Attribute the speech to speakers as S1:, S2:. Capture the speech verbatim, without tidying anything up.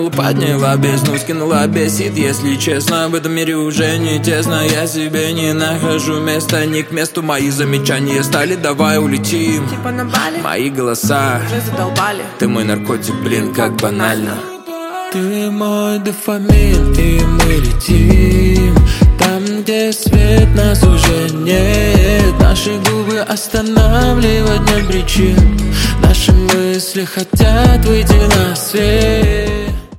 S1: Подняла бездну, скинула бесит. Если честно, в этом мире уже не тесно. Я себе не нахожу места, не к месту. Мои замечания стали, давай улетим.
S2: Типа на Бали,
S1: мои голоса
S2: уже задолбали.
S1: Ты мой наркотик, блин, как банально.
S3: Ты мой дофамин, и мы летим там, где свет нас уже нет. Наши губы останавливать нет причин. Наши мысли хотят выйти на свет.